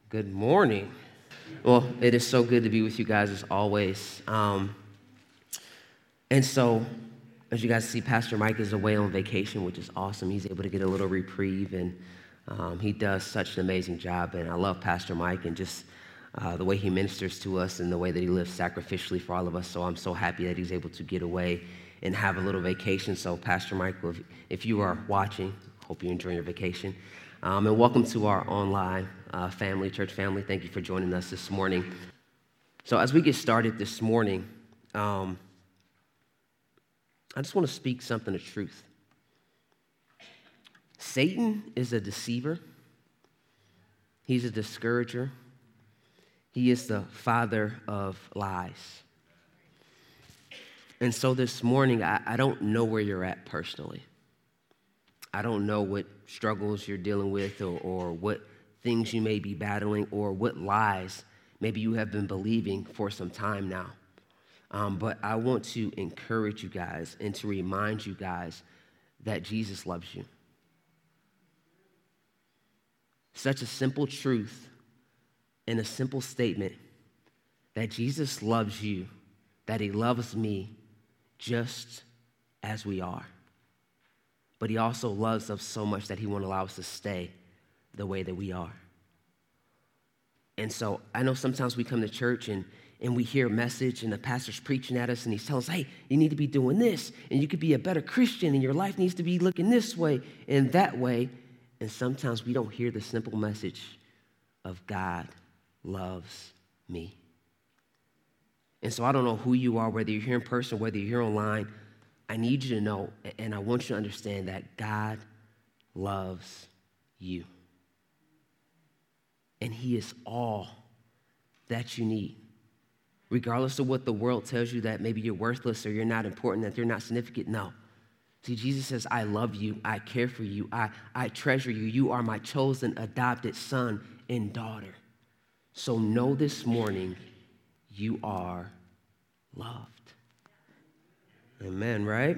Good morning. Well, it is so good to be with you guys as always. And so, as you guys see, Pastor Mike is away on vacation, which is awesome. He's able to get a little reprieve, and he does such an amazing job. And I love Pastor Mike and just the way he ministers to us and the way that he lives sacrificially for all of us. So I'm so happy that he's able to get away and have a little vacation. So, Pastor Mike, if you are watching, hope you're enjoying your vacation. And welcome to our online church family. Thank you for joining us this morning. So as we get started this morning, I just want to speak something of truth. Satan is a deceiver. He's a discourager. He is the father of lies. And so this morning, I don't know where you're at personally. I don't know what struggles you're dealing with or what things you may be battling or what lies maybe you have been believing for some time now. But I want to encourage you guys and to remind you guys that Jesus loves you. Such a simple truth and a simple statement that Jesus loves you, that he loves me just as we are. But he also loves us so much that he won't allow us to stay the way that we are. And so I know sometimes we come to church and we hear a message and the pastor's preaching at us and he's telling us, hey, you need to be doing this and you could be a better Christian and your life needs to be looking this way and that way. And sometimes we don't hear the simple message of God loves me. And so I don't know who you are, whether you're here in person, whether you're here online. I need you to know, and I want you to understand that God loves you. And he is all that you need. Regardless of what the world tells you that maybe you're worthless or you're not important, that you're not significant, no. See, Jesus says, I love you, I care for you, I treasure you. You are my chosen, adopted son and daughter. So know this morning, you are loved. Amen, right?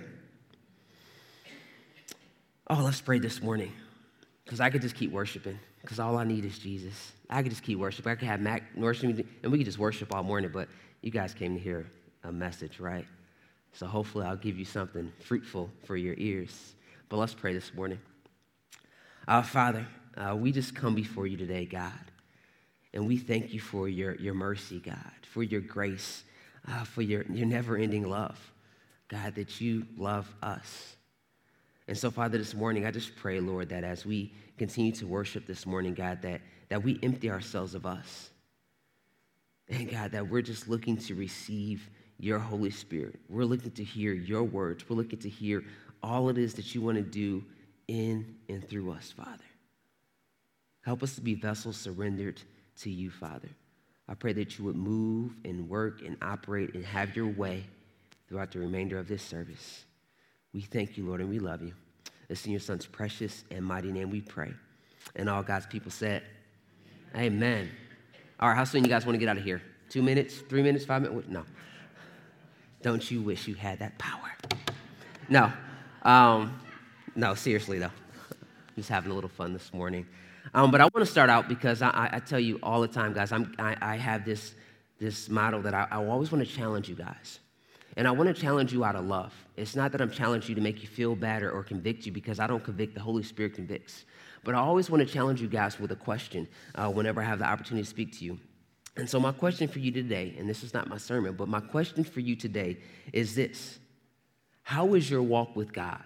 Oh, let's pray this morning, because I could just keep worshiping, because all I need is Jesus. I could just keep worshiping. I could have Mac worshiping, and we could just worship all morning, but you guys came to hear a message, right? So hopefully I'll give you something fruitful for your ears. But let's pray this morning. Our Father, we just come before you today, God, and we thank you for your mercy, God, for your grace, for your never-ending love. God, that you love us. And so, Father, this morning, I just pray, Lord, that as we continue to worship this morning, God, that we empty ourselves of us. And, God, that we're just looking to receive your Holy Spirit. We're looking to hear your words. We're looking to hear all it is that you want to do in and through us, Father. Help us to be vessels surrendered to you, Father. I pray that you would move and work and operate and have your way throughout the remainder of this service. We thank you, Lord, and we love you. It's in your son's precious and mighty name we pray. And all God's people said, amen. All right, how soon you guys want to get out of here? 2 minutes, 3 minutes, 5 minutes? No. Don't you wish you had that power? No. No, seriously, though. Just having a little fun this morning. But I want to start out because I tell you all the time, guys, I have this motto that I always want to challenge you guys. And I want to challenge you out of love. It's not that I'm challenging you to make you feel bad or convict you, because I don't convict, the Holy Spirit convicts. But I always want to challenge you guys with a question whenever I have the opportunity to speak to you. And so my question for you today, and this is not my sermon, but my question for you today is this: how is your walk with God?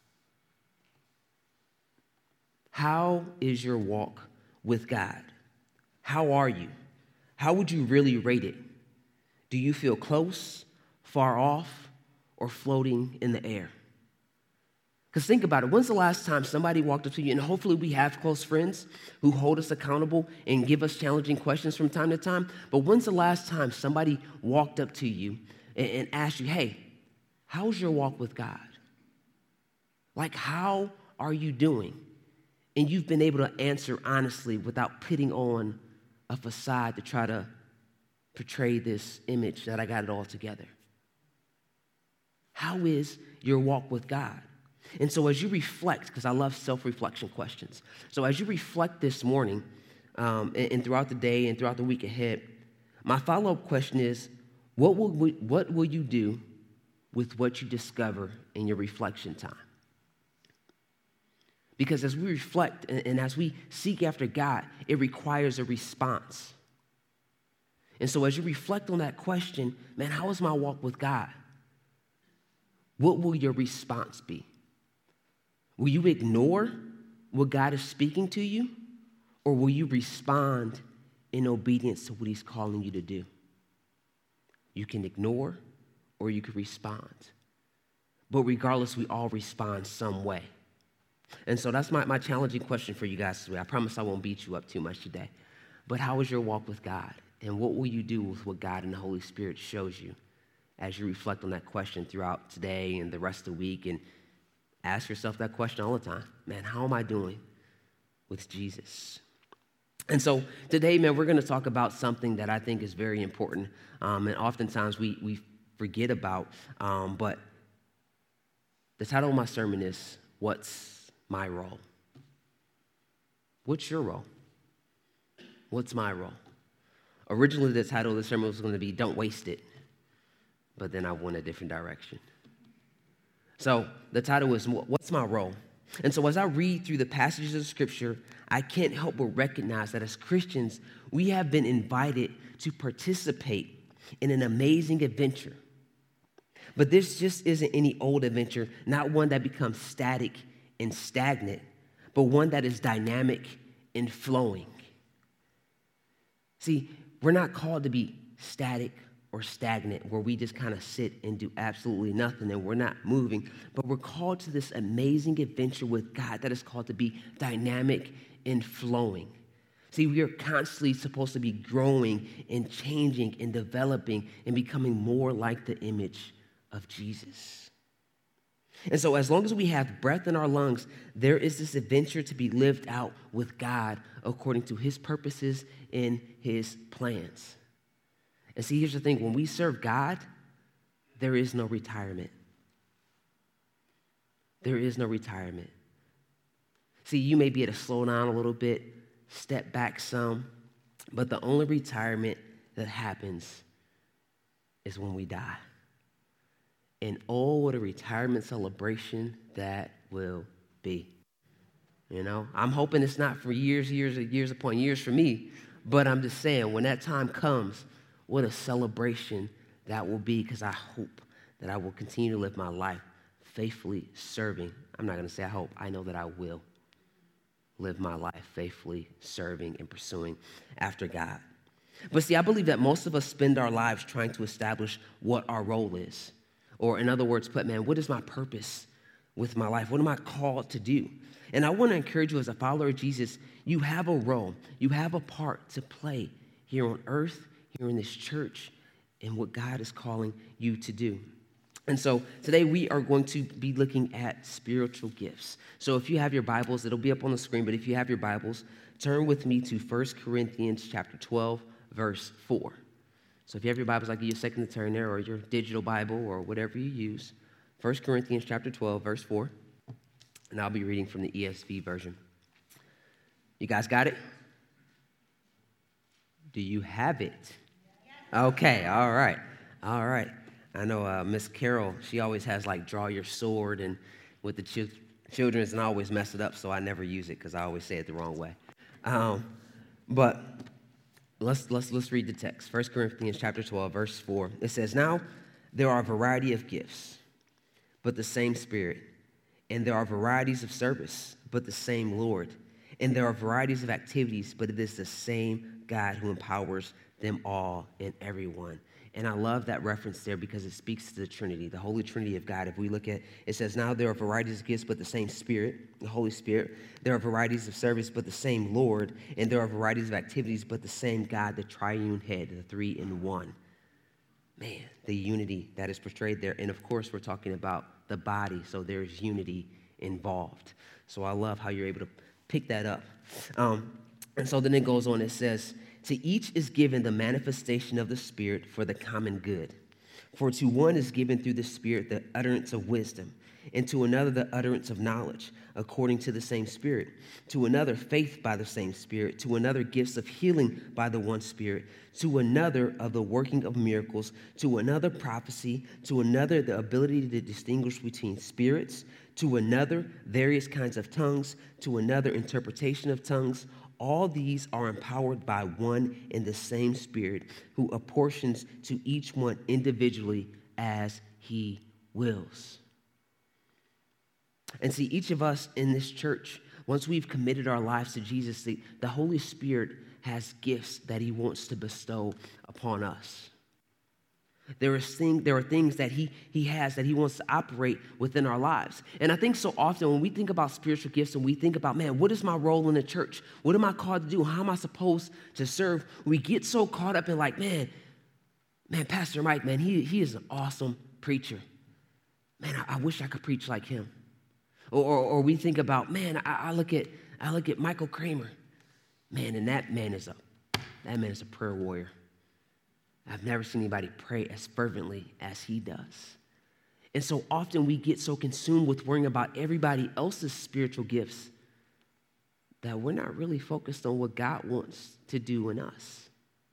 How is your walk with God? How are you? How would you really rate it? Do you feel close, far off, or floating in the air? Because think about it. When's the last time somebody walked up to you, and hopefully we have close friends who hold us accountable and give us challenging questions from time to time, but when's the last time somebody walked up to you and asked you, hey, how's your walk with God? Like, how are you doing? And you've been able to answer honestly without putting on a facade to try to portray this image that I got it all together. How is your walk with God? And so as you reflect, because I love self-reflection questions, so as you reflect this morning, and throughout the day and throughout the week ahead, my follow-up question is, what will you do with what you discover in your reflection time? Because as we reflect and as we seek after God, it requires a response. And so as you reflect on that question, man, how is my walk with God? What will your response be? Will you ignore what God is speaking to you? Or will you respond in obedience to what he's calling you to do? You can ignore or you can respond. But regardless, we all respond some way. And so that's my challenging question for you guys today. I promise I won't beat you up too much today. But how is your walk with God? And what will you do with what God and the Holy Spirit shows you as you reflect on that question throughout today and the rest of the week? And ask yourself that question all the time. Man, how am I doing with Jesus? And so today, man, we're going to talk about something that I think is very important. And oftentimes we forget about. But the title of my sermon is, What's My Role? What's your role? What's my role? Originally, the title of the sermon was going to be, Don't Waste It. But then I went a different direction. So the title is, What's My Role? And so as I read through the passages of Scripture, I can't help but recognize that as Christians, we have been invited to participate in an amazing adventure. But this just isn't any old adventure, not one that becomes static and stagnant, but one that is dynamic and flowing. See, we're not called to be static or stagnant, where we just kind of sit and do absolutely nothing and we're not moving, but we're called to this amazing adventure with God that is called to be dynamic and flowing. See, we are constantly supposed to be growing and changing and developing and becoming more like the image of Jesus. And so as long as we have breath in our lungs, there is this adventure to be lived out with God according to his purposes and his plans. And see, here's the thing. When we serve God, there is no retirement. There is no retirement. See, you may be able to slow down a little bit, step back some, but the only retirement that happens is when we die. And oh, what a retirement celebration that will be. You know, I'm hoping it's not for years upon years for me, but I'm just saying, when that time comes, what a celebration that will be, because I hope that I will continue to live my life faithfully serving. I'm not going to say I hope. I know that I will live my life faithfully serving and pursuing after God. But see, I believe that most of us spend our lives trying to establish what our role is. Or in other words, man, what is my purpose with my life? What am I called to do? And I want to encourage you as a follower of Jesus, you have a role. You have a part to play here on earth, here in this church, and what God is calling you to do. And so today we are going to be looking at spiritual gifts. So if you have your Bibles, it'll be up on the screen, but if you have your Bibles, turn with me to 1 Corinthians chapter 12, verse 4. So if you have your Bibles, I'll give you a second to turn there, or your digital Bible, or whatever you use. 1 Corinthians chapter 12, verse 4. And I'll be reading from the ESV version. You guys got it? Do you have it? Okay, all right. I know Miss Carol, she always has like draw your sword, and with the children's, and I always mess it up, so I never use it because I always say it the wrong way. But let's read the text. 1 Corinthians chapter 12, verse 4. It says, Now there are a variety of gifts, but the same Spirit. And there are varieties of service, but the same Lord. And there are varieties of activities, but it is the same God who empowers them all and everyone. And I love that reference there because it speaks to the Trinity, the Holy Trinity of God. If we look at it, says, now there are varieties of gifts, but the same Spirit, the Holy Spirit. There are varieties of service, but the same Lord. And there are varieties of activities, but the same God, the triune head, the three in one. Man, the unity that is portrayed there. And of course, we're talking about the body, so there's unity involved. So I love how you're able to pick that up. And so then it goes on, it says, to each is given the manifestation of the Spirit for the common good. For to one is given through the Spirit the utterance of wisdom, and to another the utterance of knowledge, according to the same Spirit, to another faith by the same Spirit, to another gifts of healing by the one Spirit, to another of the working of miracles, to another prophecy, to another the ability to distinguish between spirits, to another various kinds of tongues, to another interpretation of tongues. All these are empowered by one and the same Spirit, who apportions to each one individually as he wills. And see, each of us in this church, once we've committed our lives to Jesus, the Holy Spirit has gifts that he wants to bestow upon us. There are things that he has that he wants to operate within our lives. And I think so often when we think about spiritual gifts and we think about, man, what is my role in the church? What am I called to do? How am I supposed to serve? We get so caught up in like, man, Pastor Mike, man, he is an awesome preacher. Man, I wish I could preach like him. Or we think about, man, I look at Michael Kramer. Man, and that man is a prayer warrior. I've never seen anybody pray as fervently as he does. And so often we get so consumed with worrying about everybody else's spiritual gifts that we're not really focused on what God wants to do in us.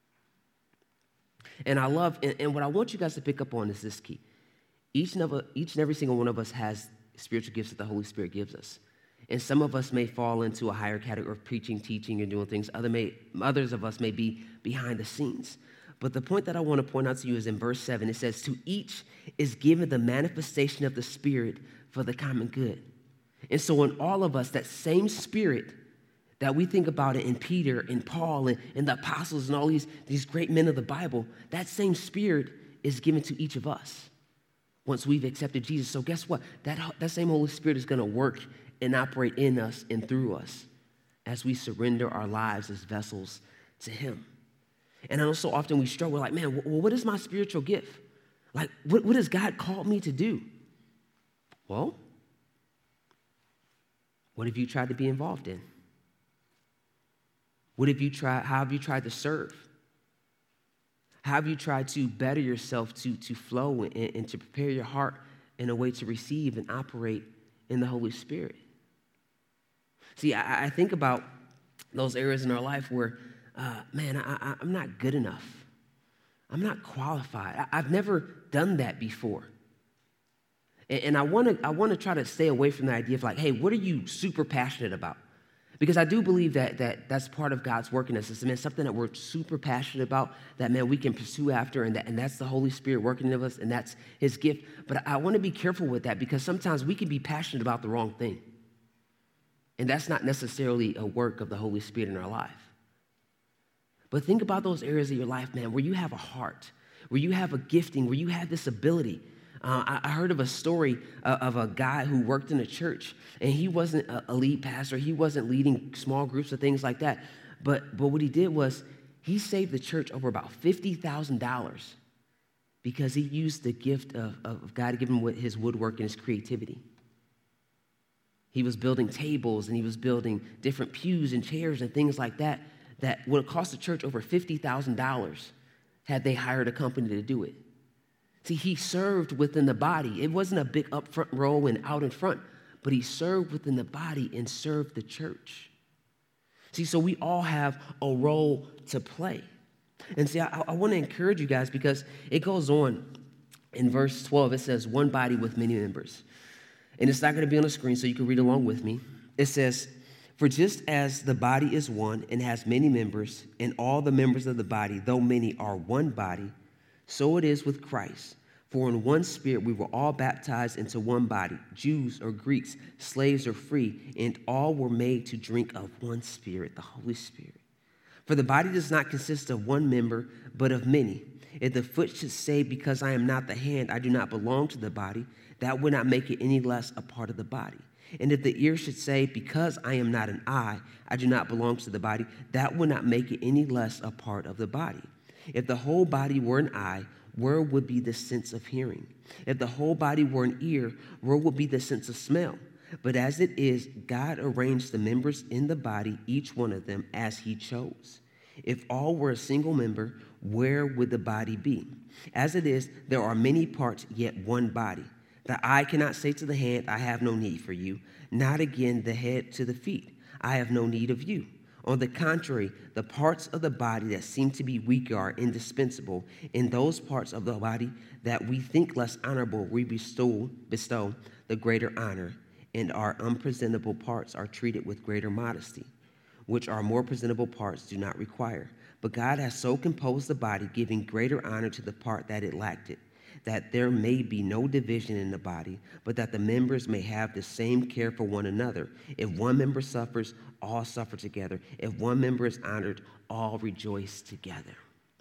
And I love, and what I want you guys to pick up on is this key. Each and every single one of us has spiritual gifts that the Holy Spirit gives us. And some of us may fall into a higher category of preaching, teaching, and doing things. Others of us may be behind the scenes. But the point that I want to point out to you is in verse 7. It says, to each is given the manifestation of the Spirit for the common good. And so in all of us, that same Spirit that we think about it in Peter and Paul and the apostles and all these great men of the Bible, that same Spirit is given to each of us once we've accepted Jesus. So guess what? That same Holy Spirit is going to work and operate in us and through us as we surrender our lives as vessels to him. And I know so often we struggle like, man, what is my spiritual gift? Like, what has God called me to do? Well, what have you tried to be involved in? How have you tried to serve? How have you tried to better yourself to flow and to prepare your heart in a way to receive and operate in the Holy Spirit? See, I think about those areas in our life where, I'm not good enough. I'm not qualified. I've never done that before. And I want to try to stay away from the idea of like, hey, what are you super passionate about? Because I do believe that's part of God's work in us. It's something that we're super passionate about, that, man, we can pursue after, and that's the Holy Spirit working in us, and that's his gift. But I want to be careful with that because sometimes we can be passionate about the wrong thing. And that's not necessarily a work of the Holy Spirit in our life. But think about those areas of your life, man, where you have a heart, where you have a gifting, where you have this ability. I heard of a story of a guy who worked in a church, and he wasn't a lead pastor. He wasn't leading small groups or things like that. But what he did was he saved the church over about $50,000 because he used the gift of God given him with his woodwork and his creativity. He was building tables, and he was building different pews and chairs and things like that would have cost the church over $50,000 had they hired a company to do it. See, he served within the body. It wasn't a big up front row and out in front, but he served within the body and served the church. See, so we all have a role to play. And see, I want to encourage you guys because it goes on in verse 12. It says, one body with many members. And it's not going to be on the screen, so you can read along with me. It says, for just as the body is one and has many members, and all the members of the body, though many, are one body, so it is with Christ. For in one Spirit we were all baptized into one body, Jews or Greeks, slaves or free, and all were made to drink of one Spirit, the Holy Spirit. For the body does not consist of one member, but of many. If the foot should say, because I am not the hand, I do not belong to the body, that would not make it any less a part of the body. And if the ear should say, because I am not an eye, I do not belong to the body, that would not make it any less a part of the body. If the whole body were an eye, where would be the sense of hearing? If the whole body were an ear, where would be the sense of smell? But as it is, God arranged the members in the body, each one of them, as he chose. If all were a single member, where would the body be? As it is, there are many parts, yet one body. The eye cannot say to the hand, I have no need for you. Not again the head to the feet, I have no need of you. On the contrary, the parts of the body that seem to be weaker are indispensable. In those parts of the body that we think less honorable, we bestow the greater honor, and our unpresentable parts are treated with greater modesty, which our more presentable parts do not require. But God has so composed the body, giving greater honor to the part that it lacked it, that there may be no division in the body, but that the members may have the same care for one another. If one member suffers, all suffer together. If one member is honored, all rejoice together.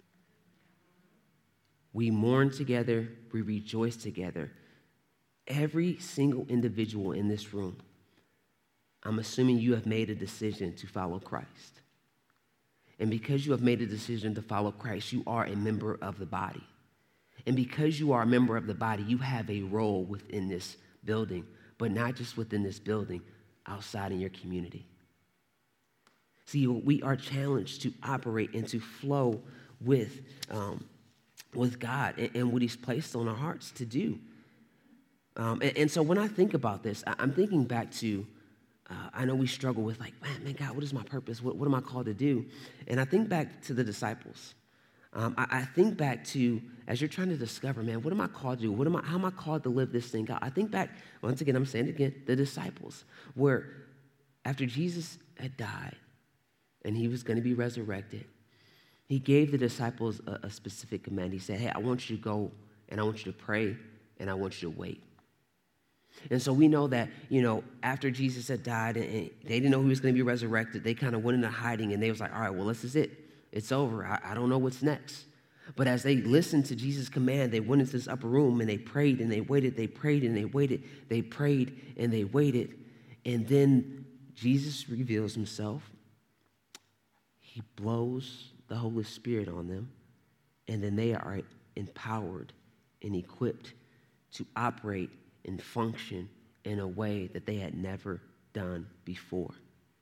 We mourn together, we rejoice together. Every single individual in this room, I'm assuming you have made a decision to follow Christ. And because you have made a decision to follow Christ, you are a member of the body. And because you are a member of the body, you have a role within this building, but not just within this building, outside in your community. See, we are challenged to operate and to flow with God and what he's placed on our hearts to do. And so when I think about this, I'm thinking back to, I know we struggle with like, man, God, what is my purpose? What am I called to do? And I think back to the disciples. I think back to, as you're trying to discover, man, what am I called to do? How am I called to live this thing out? I think back, once again, I'm saying it again, the disciples, where after Jesus had died and he was going to be resurrected, he gave the disciples a specific command. He said, hey, I want you to go and I want you to pray and I want you to wait. And so we know that, after Jesus had died and they didn't know he was going to be resurrected, they kind of went into hiding and they was like, all right, well, this is it. It's over. I don't know what's next. But as they listened to Jesus' command, they went into this upper room and they prayed and they waited. They prayed and they waited. They prayed and they waited. And then Jesus reveals himself. He blows the Holy Spirit on them. And then they are empowered and equipped to operate and function in a way that they had never done before.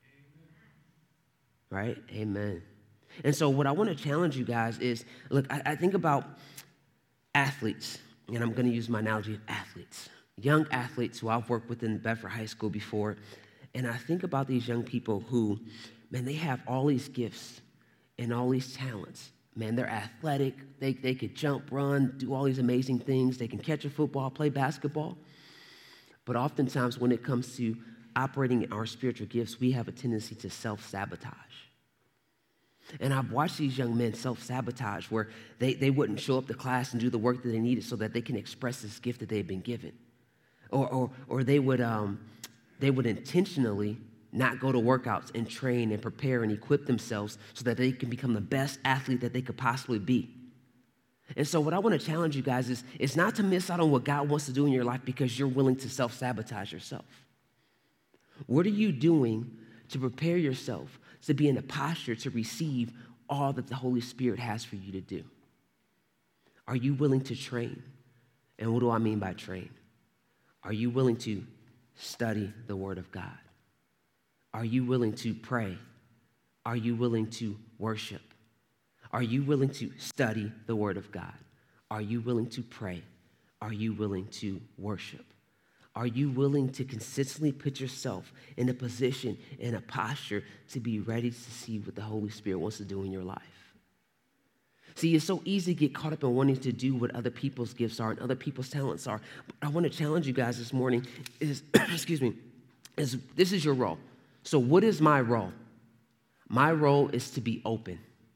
Right? Amen. And so what I want to challenge you guys is, look, I think about athletes, and I'm going to use my analogy of athletes, young athletes who I've worked with in Bedford High School before, and I think about these young people who, man, they have all these gifts and all these talents. Man, they're athletic. They could jump, run, do all these amazing things. They can catch a football, play basketball. But oftentimes when it comes to operating in our spiritual gifts, we have a tendency to self-sabotage. And I've watched these young men self-sabotage where they wouldn't show up to class and do the work that they needed so that they can express this gift that they've been given. Or they would intentionally not go to workouts and train and prepare and equip themselves so that they can become the best athlete that they could possibly be. And so what I want to challenge you guys is not to miss out on what God wants to do in your life because you're willing to self-sabotage yourself. What are you doing to prepare yourself to be in a posture to receive all that the Holy Spirit has for you to do? Are you willing to train? And what do I mean by train? Are you willing to study the Word of God? Are you willing to pray? Are you willing to worship? Are you willing to study the Word of God? Are you willing to pray? Are you willing to worship? Are you willing to consistently put yourself in a position, in a posture to be ready to see what the Holy Spirit wants to do in your life? See, it's so easy to get caught up in wanting to do what other people's gifts are and other people's talents are. But I want to challenge you guys this morning is, this is your role. So what is my role? My role is to be open.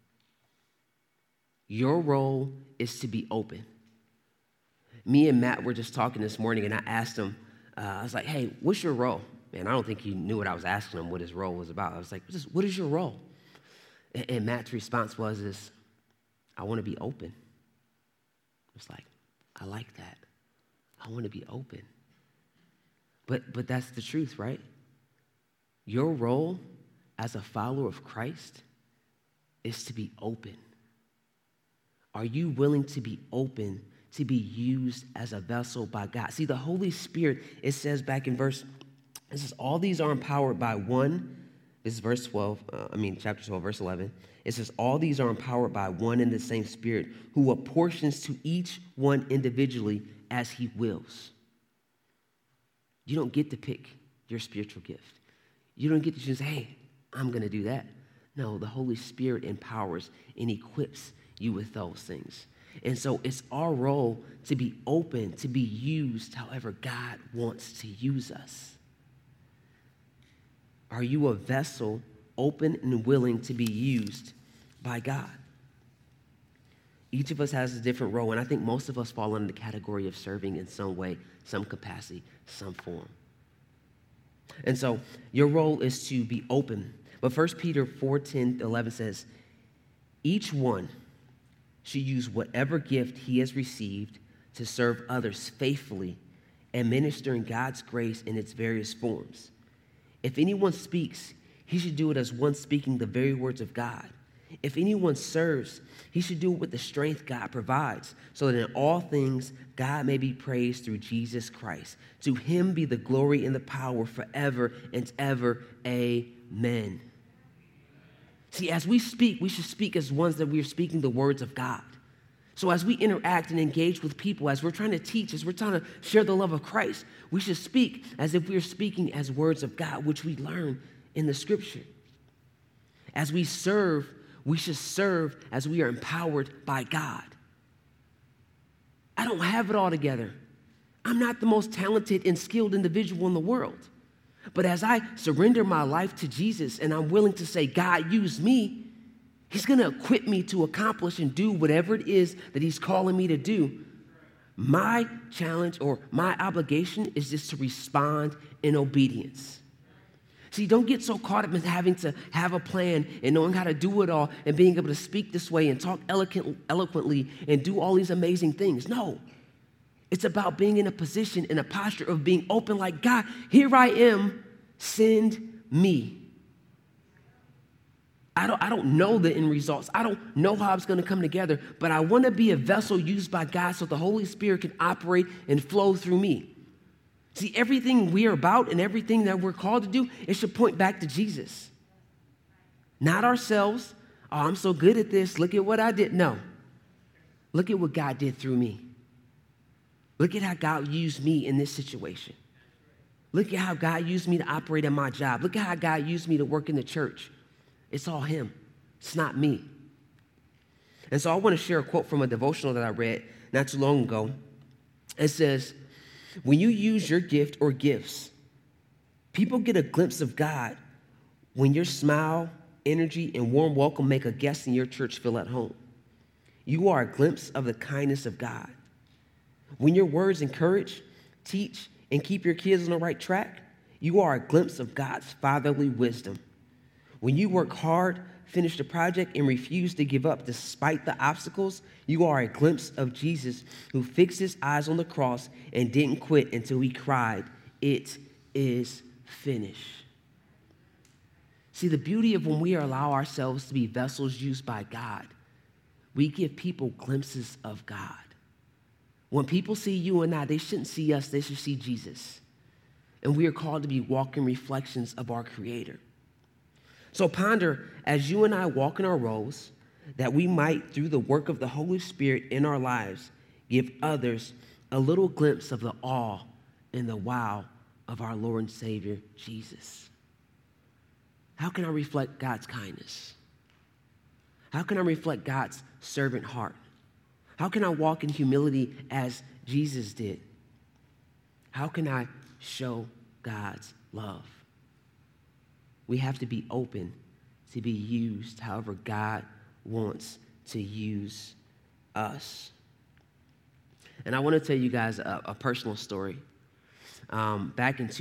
Your role is to be open. Me and Matt were just talking this morning, and I asked him, I was like, hey, what's your role? Man, I don't think he knew what I was asking him, what his role was about. I was like, what is your role? And Matt's response was, I want to be open. It's like, I like that. I want to be open. But that's the truth, right? Your role as a follower of Christ is to be open. Are you willing to be open to be used as a vessel by God? See, the Holy Spirit, it says back in it says, all these are empowered by one. This is chapter 12, verse 11. It says, all these are empowered by one and the same Spirit who apportions to each one individually as he wills. You don't get to pick your spiritual gift. You don't get to just say, hey, I'm going to do that. No, the Holy Spirit empowers and equips you with those things. And so it's our role to be open, to be used however God wants to use us. Are you a vessel open and willing to be used by God? Each of us has a different role, and I think most of us fall under the category of serving in some way, some capacity, some form. And so your role is to be open. But 1 Peter 4:10-11 says, each one should use whatever gift he has received to serve others faithfully, administering God's grace in its various forms. If anyone speaks, he should do it as one speaking the very words of God. If anyone serves, he should do it with the strength God provides, so that in all things God may be praised through Jesus Christ. To him be the glory and the power forever and ever. Amen. See, as we speak, we should speak as ones that we are speaking the words of God. So as we interact and engage with people, as we're trying to teach, as we're trying to share the love of Christ, we should speak as if we are speaking as words of God, which we learn in the scripture. As we serve, we should serve as we are empowered by God. I don't have it all together. I'm not the most talented and skilled individual in the world. But as I surrender my life to Jesus and I'm willing to say, God, use me, he's going to equip me to accomplish and do whatever it is that he's calling me to do. My challenge or my obligation is just to respond in obedience. See, don't get so caught up in having to have a plan and knowing how to do it all and being able to speak this way and talk eloquently and do all these amazing things. No. It's about being in a position, in a posture of being open like, God, here I am, send me. I don't know the end results. I don't know how it's going to come together, but I want to be a vessel used by God so the Holy Spirit can operate and flow through me. See, everything we are about and everything that we're called to do, it should point back to Jesus. Not ourselves. Oh, I'm so good at this. Look at what I did. No. Look at what God did through me. Look at how God used me in this situation. Look at how God used me to operate at my job. Look at how God used me to work in the church. It's all him. It's not me. And so I want to share a quote from a devotional that I read not too long ago. It says, when you use your gift or gifts, people get a glimpse of God when your smile, energy, and warm welcome make a guest in your church feel at home. You are a glimpse of the kindness of God. When your words encourage, teach, and keep your kids on the right track, you are a glimpse of God's fatherly wisdom. When you work hard, finish the project, and refuse to give up despite the obstacles, you are a glimpse of Jesus who fixed his eyes on the cross and didn't quit until he cried, "It is finished." See, the beauty of when we allow ourselves to be vessels used by God, we give people glimpses of God. When people see you and I, they shouldn't see us, they should see Jesus. And we are called to be walking reflections of our Creator. So ponder, as you and I walk in our roles, that we might, through the work of the Holy Spirit in our lives, give others a little glimpse of the awe and the wow of our Lord and Savior, Jesus. How can I reflect God's kindness? How can I reflect God's servant heart? How can I walk in humility as Jesus did? How can I show God's love? We have to be open to be used however God wants to use us. And I want to tell you guys a personal story. Back in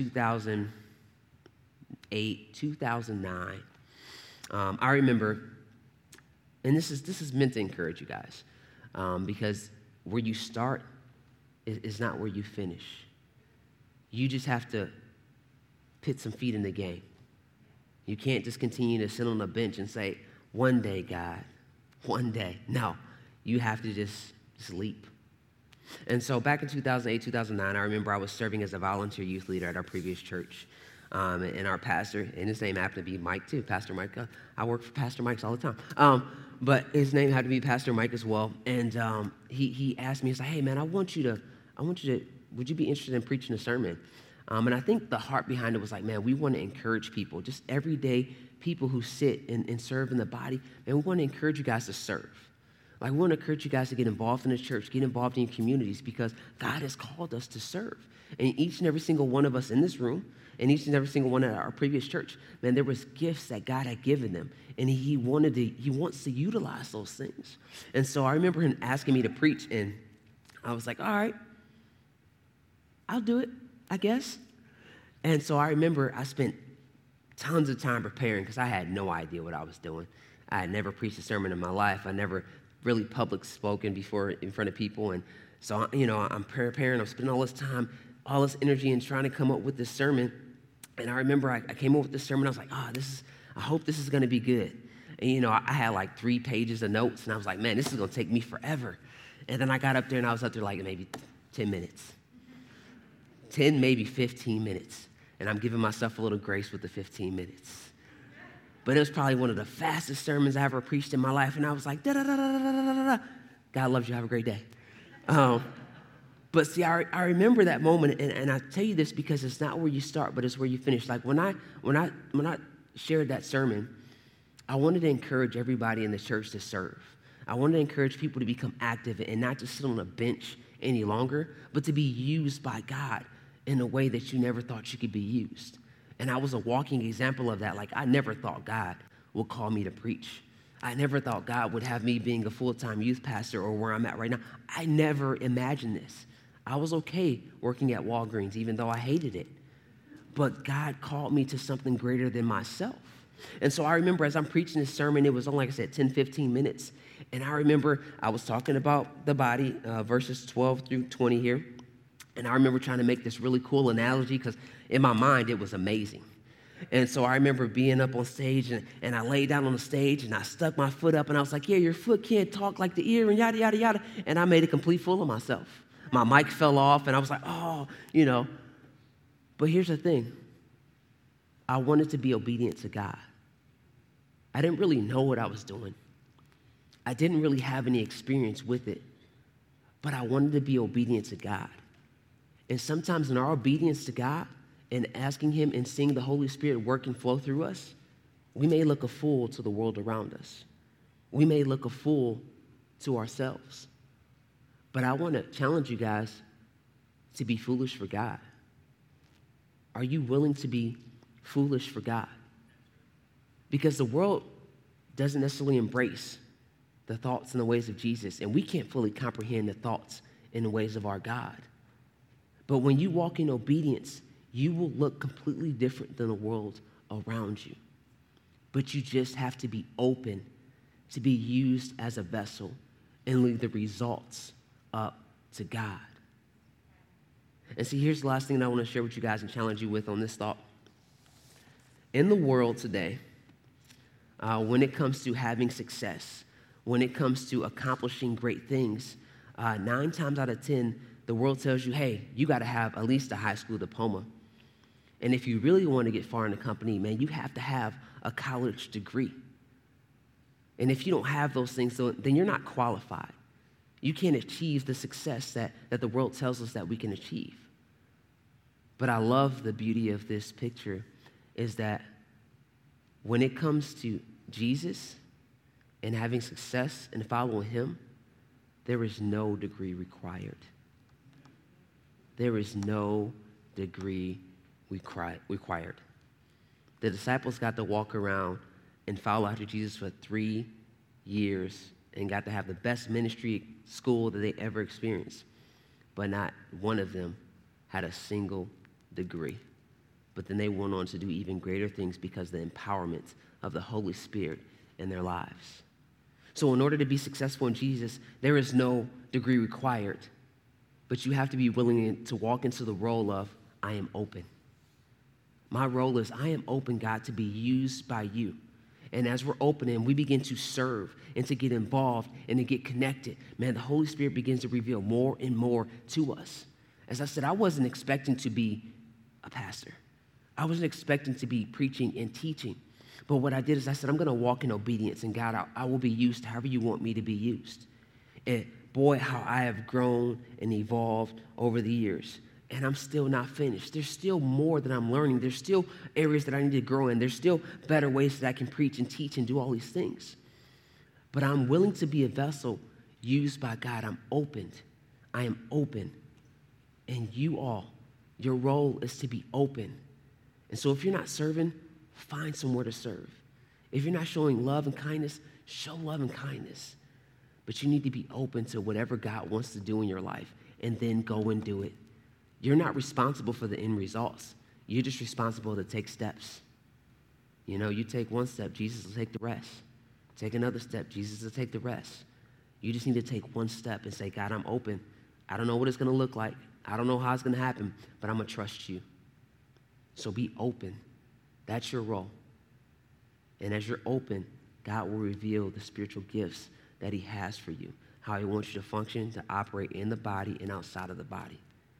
2008, 2009, I remember, and this is meant to encourage you guys, because where you start is not where you finish. You just have to put some feet in the game. You can't just continue to sit on a bench and say, one day, God, one day. No, you have to just leap. And so back in 2008, 2009, I remember I was serving as a volunteer youth leader at our previous church. And our pastor, and his name happened to be Mike too, Pastor Mike. I work for Pastor Mike's all the time. But his name had to be Pastor Mike as well. And he asked me, he's like, hey man, would you be interested in preaching a sermon? And I think the heart behind it was like, man, we want to encourage people, just everyday people who sit and serve in the body. And we want to encourage you guys to serve. Like, we want to encourage you guys to get involved in the church, get involved in your communities, because God has called us to serve. And each and every single one of us in this room, and each and every single one at our previous church, man, there was gifts that God had given them, and he wants to utilize those things. And so I remember him asking me to preach, and I was like, all right, I'll do it, I guess. And so I remember I spent tons of time preparing because I had no idea what I was doing. I had never preached a sermon in my life. I never really public spoken before in front of people. And so, I'm preparing. I'm spending all this time, all this energy in trying to come up with this sermon. And I remember I came up with this sermon. I was like, I hope this is going to be good. And, I had like 3 pages of notes. And I was like, man, this is going to take me forever. And then I got up there and I was up there like maybe 10 minutes. 10, maybe 15 minutes. And I'm giving myself a little grace with the 15 minutes. But it was probably one of the fastest sermons I ever preached in my life. And I was like, da-da-da-da-da-da-da-da. God loves you. Have a great day. But see, I remember that moment. And I tell you this because it's not where you start, but it's where you finish. Like when I shared that sermon, I wanted to encourage everybody in the church to serve. I wanted to encourage people to become active and not just sit on a bench any longer, but to be used by God in a way that you never thought you could be used. And I was a walking example of that. Like, I never thought God would call me to preach. I never thought God would have me being a full-time youth pastor or where I'm at right now. I never imagined this. I was okay working at Walgreens, even though I hated it. But God called me to something greater than myself. And so I remember as I'm preaching this sermon, it was only, like I said, 10, 15 minutes. And I remember I was talking about the body, verses 12 through 20 here. And I remember trying to make this really cool analogy because in my mind, it was amazing. And so I remember being up on stage and I laid down on the stage and I stuck my foot up and I was like, yeah, your foot can't talk like the ear and yada, yada, yada. And I made a complete fool of myself. My mic fell off and I was like, But here's the thing. I wanted to be obedient to God. I didn't really know what I was doing. I didn't really have any experience with it. But I wanted to be obedient to God. And sometimes in our obedience to God and asking him and seeing the Holy Spirit work and flow through us, we may look a fool to the world around us. We may look a fool to ourselves. But I want to challenge you guys to be foolish for God. Are you willing to be foolish for God? Because the world doesn't necessarily embrace the thoughts and the ways of Jesus, and we can't fully comprehend the thoughts and the ways of our God. But when you walk in obedience, you will look completely different than the world around you. But you just have to be open to be used as a vessel and leave the results up to God. And see, here's the last thing that I want to share with you guys and challenge you with on this thought. In the world today, when it comes to having success, when it comes to accomplishing great things, 9 times out of 10, the world tells you, hey, you got to have at least a high school diploma. And if you really want to get far in the company, man, you have to have a college degree. And if you don't have those things, then you're not qualified. You can't achieve the success that the world tells us that we can achieve. But I love the beauty of this picture is that when it comes to Jesus and having success and following him, there is no degree required. There is no degree required. The disciples got to walk around and follow after Jesus for 3 years and got to have the best ministry school that they ever experienced. But not one of them had a single degree. But then they went on to do even greater things because of the empowerment of the Holy Spirit in their lives. So in order to be successful in Jesus, there is no degree required. But you have to be willing to walk into the role of, I am open. My role is, I am open, God, to be used by you. And as we're open and we begin to serve and to get involved and to get connected, man, the Holy Spirit begins to reveal more and more to us. As I said, I wasn't expecting to be a pastor. I wasn't expecting to be preaching and teaching. But what I did is I said, I'm going to walk in obedience. And God, I will be used however you want me to be used. And boy, how I have grown and evolved over the years. and I'm still not finished. There's still more that I'm learning. There's still areas that I need to grow in. There's still better ways that I can preach and teach and do all these things. But I'm willing to be a vessel used by God. I'm opened. I am open. And you all, your role is to be open. And so if you're not serving, find somewhere to serve. If you're not showing love and kindness, show love and kindness. But you need to be open to whatever God wants to do in your life and then go and do it. You're not responsible for the end results. You're just responsible to take steps. You know, you take one step, Jesus will take the rest. Take another step, Jesus will take the rest. You just need to take one step and say, God, I'm open. I don't know what it's going to look like. I don't know how it's going to happen, but I'm going to trust you. So be open. That's your role. And as you're open, God will reveal the spiritual gifts that he has for you, how he wants you to function, to operate in the body and outside of the body.